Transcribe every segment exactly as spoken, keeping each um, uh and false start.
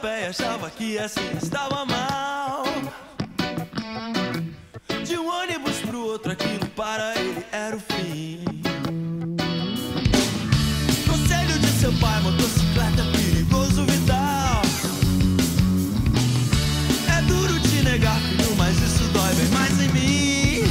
pé e achava que assim estava mal. De um ônibus pro outro, aquilo para ele era o fim. Conselho de seu pai, motocicleta perigoso, vital. É duro te negar, filho, mas isso dói bem mais em mim.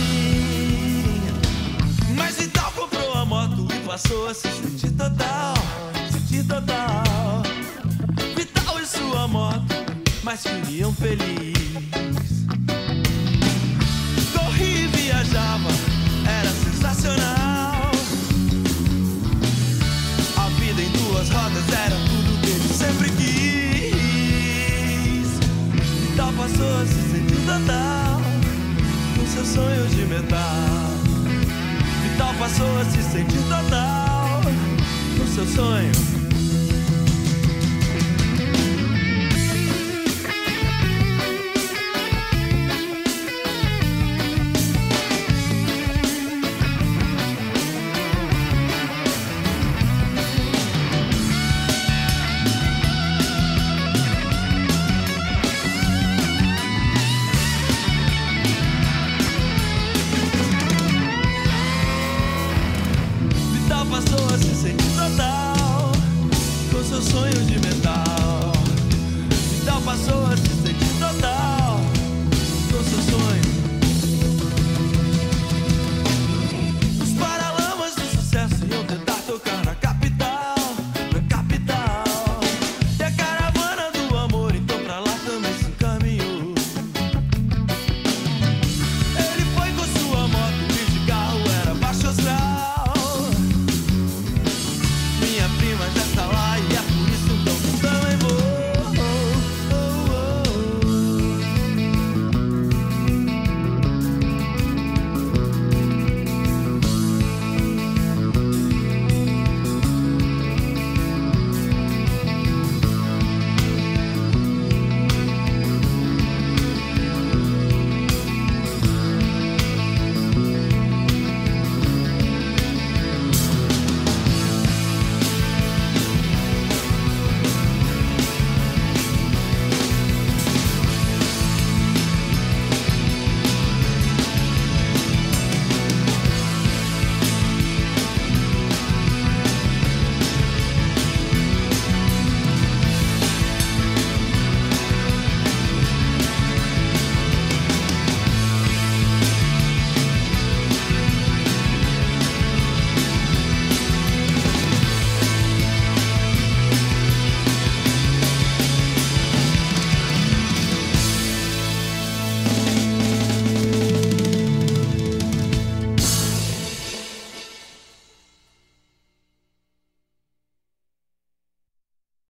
Mas Vital comprou a moto e passou a se sentir total, sentir total. Vital e sua moto, mas viviam feliz. Corria e viajava, era sensacional. A vida em duas rodas era tudo que ele sempre quis. Vital passou a se sentir total, com seu sonho de metal. Vital passou a se sentir total, com seu sonho. Passou a se sentir total, com seu sonho de metal. Vital passou a se